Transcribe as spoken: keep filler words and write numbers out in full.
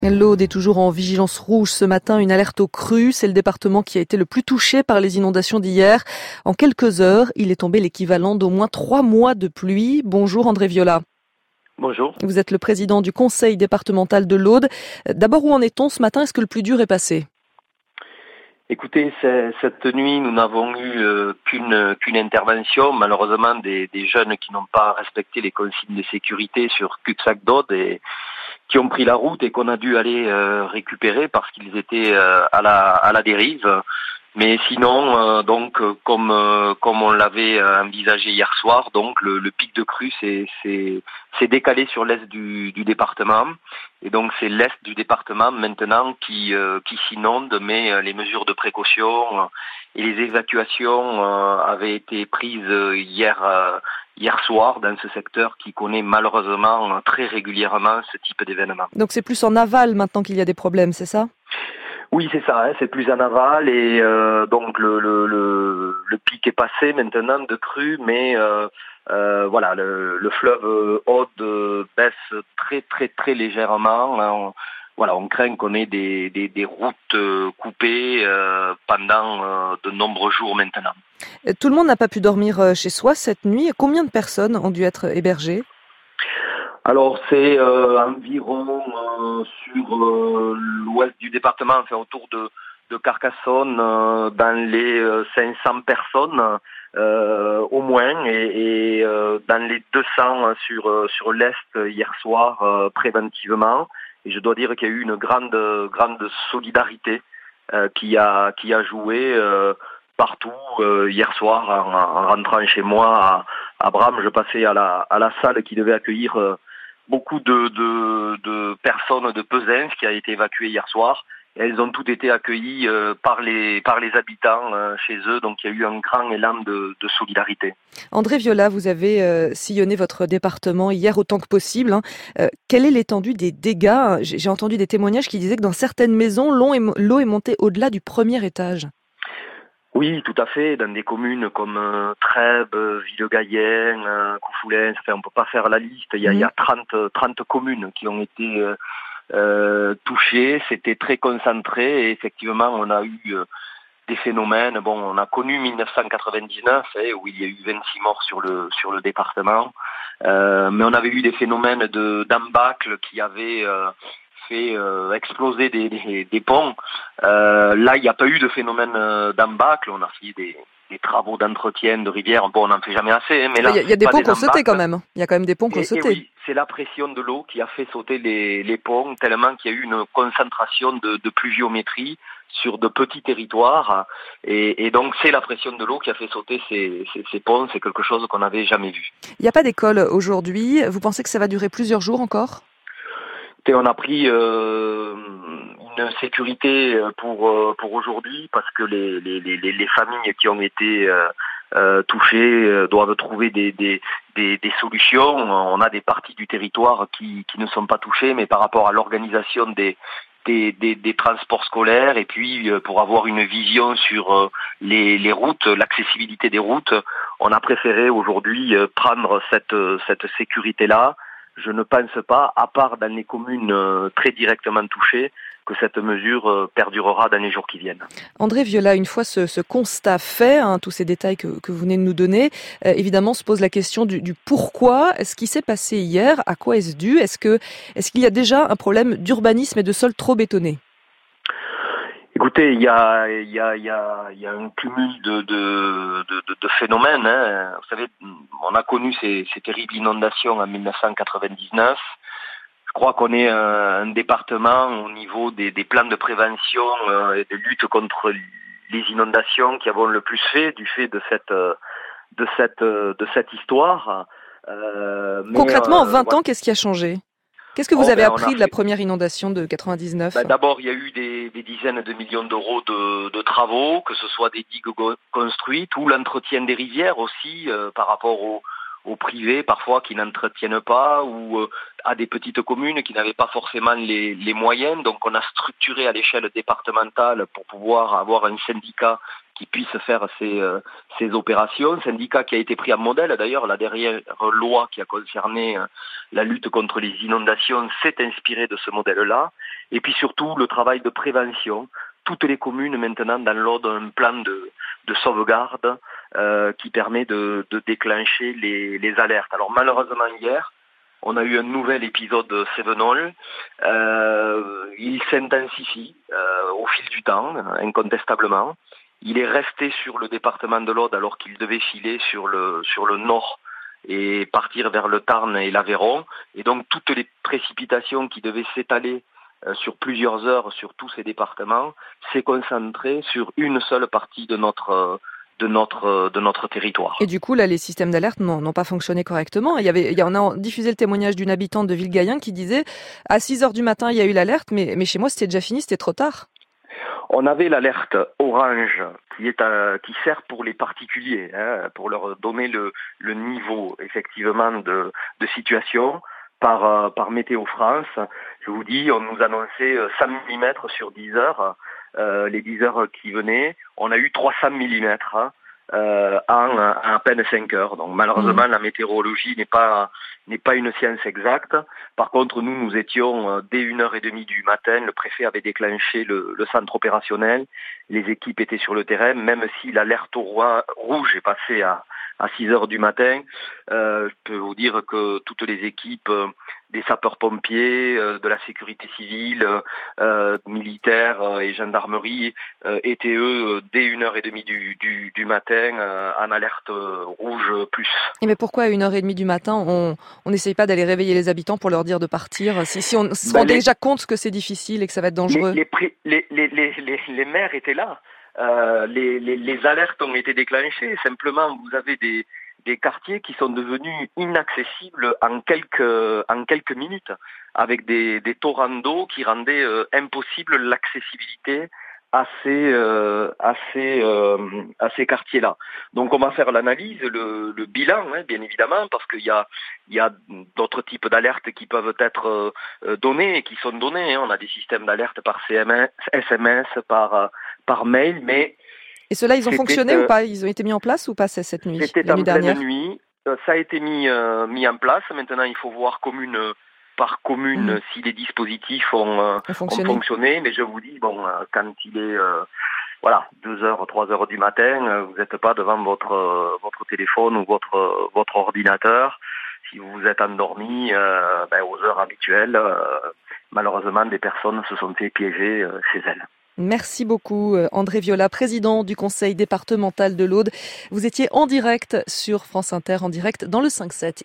L'Aude est toujours en vigilance rouge ce matin, une alerte aux crues. C'est le département qui a été le plus touché par les inondations d'hier. En quelques heures, il est tombé l'équivalent d'au moins trois mois de pluie. Bonjour André Viola. Bonjour. Vous êtes le président du conseil départemental de l'Aude. D'abord, où en est-on ce matin? Est-ce que le plus dur est passé? Écoutez, cette nuit, nous n'avons eu euh, qu'une qu'une intervention, malheureusement des, des jeunes qui n'ont pas respecté les consignes de sécurité sur cul-de-sac d'Aude et qui ont pris la route et qu'on a dû aller euh, récupérer parce qu'ils étaient euh, à la à la dérive. Mais sinon, euh, donc comme euh, comme on l'avait euh, envisagé hier soir, donc le, le pic de crue s'est c'est c'est décalé sur l'est du, du département et donc c'est l'est du département maintenant qui euh, qui s'inonde, mais euh, les mesures de précaution euh, et les évacuations euh, avaient été prises hier euh, hier soir dans ce secteur qui connaît malheureusement très régulièrement ce type d'événement. Donc c'est plus en aval maintenant qu'il y a des problèmes, c'est ça? Oui, c'est ça, hein, c'est plus en aval et euh, donc le, le, le, le pic est passé maintenant de crue, mais euh, euh, voilà, le, le fleuve Aude baisse très très très légèrement. On, voilà, on craint qu'on ait des, des, des routes coupées euh, pendant euh, de nombreux jours maintenant. Tout le monde n'a pas pu dormir chez soi cette nuit. Combien de personnes ont dû être hébergées? Alors c'est euh, environ euh, sur euh, l'ouest du département, enfin autour de, de Carcassonne, euh, dans les euh, cinq cents personnes euh, au moins, et, et euh, dans les deux cents sur euh, sur l'est hier soir euh, préventivement. Et je dois dire qu'il y a eu une grande grande solidarité euh, qui a qui a joué euh, partout euh, hier soir en, en rentrant chez moi à, à Bram. Je passais à la à la salle qui devait accueillir euh, beaucoup de, de, de personnes de Pesens qui a été évacuées hier soir. Et elles ont toutes été accueillies euh, par les par les habitants euh, chez eux. Donc il y a eu un grand élan de, de solidarité. André Viola, vous avez euh, sillonné votre département hier autant que possible. Hein. Euh, quelle est l'étendue des dégâts? J'ai entendu des témoignages qui disaient que dans certaines maisons, l'eau est, l'eau est montée au-delà du premier étage. Oui, tout à fait. Dans des communes comme euh, Trèbes, Villegayen, euh, Coufoulens, enfin, on peut pas faire la liste. Il y a, mmh. il y a trente, trente communes qui ont été euh, euh, touchées. C'était très concentré et effectivement, on a eu euh, des phénomènes. Bon, on a connu mille neuf cent quatre-vingt-dix-neuf, hein, où il y a eu vingt-six morts sur le sur le département. Euh, mais on avait eu des phénomènes de d'embâcle qui avaient euh, fait euh, exploser des, des, des ponts. Euh, là, il n'y a pas eu de phénomène euh, d'embâcle. On a fait des, des travaux d'entretien de rivières. Bon, on n'en fait jamais assez. Hein, mais là, il y a, y a des ponts qui ont sauté quand même. Il y a quand même des ponts qui ont sauté. Oui, c'est la pression de l'eau qui a fait sauter les, les ponts, tellement qu'il y a eu une concentration de, de pluviométrie sur de petits territoires. Et, et donc, c'est la pression de l'eau qui a fait sauter ces, ces, ces ponts. C'est quelque chose qu'on n'avait jamais vu. Il n'y a pas d'école aujourd'hui. Vous pensez que ça va durer plusieurs jours encore ? Et on a pris euh, une sécurité pour pour aujourd'hui parce que les les les, les familles qui ont été euh, euh, touchées doivent trouver des, des des des solutions. On a des parties du territoire qui qui ne sont pas touchées, mais par rapport à l'organisation des Des, des, des transports scolaires et puis euh, pour avoir une vision sur euh, les, les routes, l'accessibilité des routes, on a préféré aujourd'hui euh, prendre cette, cette sécurité-là. Je ne pense pas, à part dans les communes euh, très directement touchées, que cette mesure euh, perdurera dans les jours qui viennent. André Viola, une fois ce, ce constat fait, hein, tous ces détails que, que vous venez de nous donner, euh, évidemment se pose la question du, du pourquoi. Ce qui s'est passé hier, à quoi est-ce dû? Est-ce que, est-ce qu'il y a déjà un problème d'urbanisme et de sol trop bétonné? Écoutez, il y a, il y a, il y a, il y a un cumul de, de, de, de, de phénomènes. Hein. Vous savez, on a connu ces, ces terribles inondations en mille neuf cent quatre-vingt-dix-neuf. Je crois qu'on est un, un département au niveau des, des plans de prévention euh, et de lutte contre les inondations qui avons le plus fait du fait de cette, de cette, de cette histoire. Euh, Concrètement, mais, euh, en vingt voilà. ans, qu'est-ce qui a changé? Qu'est-ce que vous oh, avez ben, appris de la première inondation de quatre-vingt-dix-neuf? Ben, D'abord, il y a eu des, des dizaines de millions d'euros de, de travaux, que ce soit des digues construites ou l'entretien des rivières aussi, euh, par rapport aux, aux privés parfois qui n'entretiennent pas, ou euh, à des petites communes qui n'avaient pas forcément les, les moyens. Donc on a structuré à l'échelle départementale pour pouvoir avoir un syndicat qui puisse faire ces, euh, ces opérations. Syndicat qui a été pris en modèle. D'ailleurs, la dernière loi qui a concerné euh, la lutte contre les inondations s'est inspirée de ce modèle-là. Et puis surtout, le travail de prévention. Toutes les communes maintenant dans l'ordre d'un plan de, de sauvegarde euh, qui permet de, de déclencher les, les alertes. Alors malheureusement hier, on a eu un nouvel épisode Cévenol. Euh, il s'intensifie euh, au fil du temps, incontestablement. Il est resté sur le département de l'Aude alors qu'il devait filer sur le, sur le nord et partir vers le Tarn et l'Aveyron. Et donc toutes les précipitations qui devaient s'étaler sur plusieurs heures sur tous ces départements, s'est concentré sur une seule partie de notre de notre de notre territoire. Et du coup, là, les systèmes d'alerte n'ont, n'ont pas fonctionné correctement. Il y avait, il y en a diffusé le témoignage d'une habitante de Villegayen qui disait à six heures du matin, il y a eu l'alerte, mais mais chez moi, c'était déjà fini, c'était trop tard. On avait l'alerte orange qui est à, qui sert pour les particuliers, hein, pour leur donner le le niveau effectivement de de situation. Par, euh, par Météo France, je vous dis, on nous annonçait cent millimètres sur dix heures, euh, les dix heures qui venaient, on a eu trois cents millimètres hein, euh, en, en à peine cinq heures. Donc malheureusement, mmh. la météorologie n'est pas n'est pas une science exacte. Par contre, nous, nous étions dès une heure trente du matin, le préfet avait déclenché le, le centre opérationnel, les équipes étaient sur le terrain, même si l'alerte au roi rouge est passée à à six heures du matin. Euh, je peux vous dire que toutes les équipes euh, des sapeurs-pompiers, euh, de la sécurité civile, euh, militaires euh, et gendarmerie euh, étaient eux dès une heure trente du, du, du matin euh, en alerte euh, rouge plus. Et mais pourquoi à une heure trente du matin on on n'essaye pas d'aller réveiller les habitants pour leur dire de partir si, si on se ben rend les, déjà compte que c'est difficile et que ça va être dangereux? Les, les, les, les, les, les maires étaient là. Euh, les, les, les alertes ont été déclenchées. Simplement, vous avez des, des quartiers qui sont devenus inaccessibles en quelques, en quelques minutes, avec des, des torrents d'eau qui rendaient euh, impossible l'accessibilité à ces, euh, à ces, euh, à ces quartiers-là. Donc on va faire l'analyse, le, le bilan, hein, bien évidemment, parce qu'il y a, il y a d'autres types d'alertes qui peuvent être euh, données et qui sont données. Hein. On a des systèmes d'alerte par C M S, S M S, par, euh, par mail, mais... Et ceux-là, ils ont fonctionné euh, ou pas? Ils ont été mis en place ou pas cette nuit? C'était en pleine nuit. Euh, ça a été mis, euh, mis en place. Maintenant, il faut voir commune par commune mmh. si les dispositifs ont, euh, ont, fonctionné. ont fonctionné. Mais je vous dis, bon, euh, quand il est euh, voilà deux heures, trois heures du matin, euh, vous n'êtes pas devant votre euh, votre téléphone ou votre euh, votre ordinateur. Si vous vous êtes endormi euh, ben, aux heures habituelles, euh, malheureusement, des personnes se sont fait piéger euh, chez elles. Merci beaucoup André Viola, président du conseil départemental de l'Aude. Vous étiez en direct sur France Inter, en direct dans le cinq sept.